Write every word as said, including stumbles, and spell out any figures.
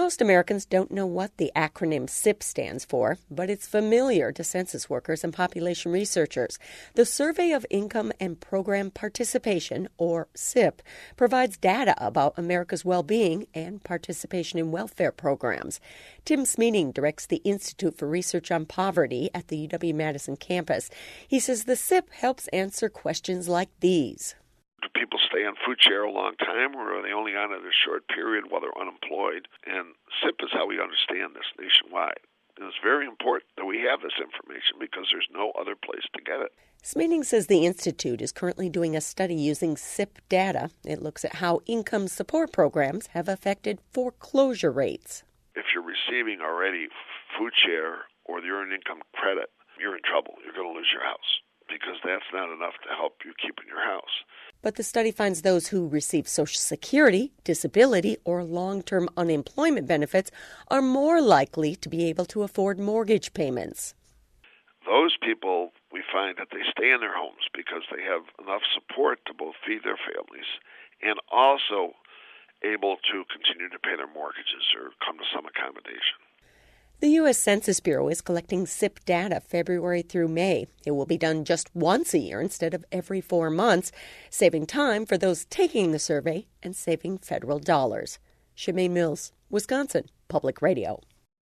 Most Americans don't know what the acronym S I P stands for, but it's familiar to census workers and population researchers. The Survey of Income and Program Participation, or S I P, provides data about America's well-being and participation in welfare programs. Tim Smeating directs the Institute for Research on Poverty at the U W-Madison campus. He says the S I P helps answer questions like these. Do people stay on food share a long time, or are they only on it a short period while they're unemployed? And S I P is how we understand this nationwide. And it's very important that we have this information because there's no other place to get it. Smeating says the Institute is currently doing a study using S I P data. It looks at how income support programs have affected foreclosure rates. If you're receiving already food share or the earned income credit, you're in trouble. You're going to lose your house because that's not enough to help you keep in your house. But the study finds those who receive Social Security, disability, or long-term unemployment benefits are more likely to be able to afford mortgage payments. Those people, we find that they stay in their homes because they have enough support to both feed their families and also able to continue to pay their mortgages or come to some accommodation. The U S Census Bureau is collecting S I P data February through May. It will be done just once a year instead of every four months, saving time for those taking the survey and saving federal dollars. Shemaine Mills, Wisconsin Public Radio.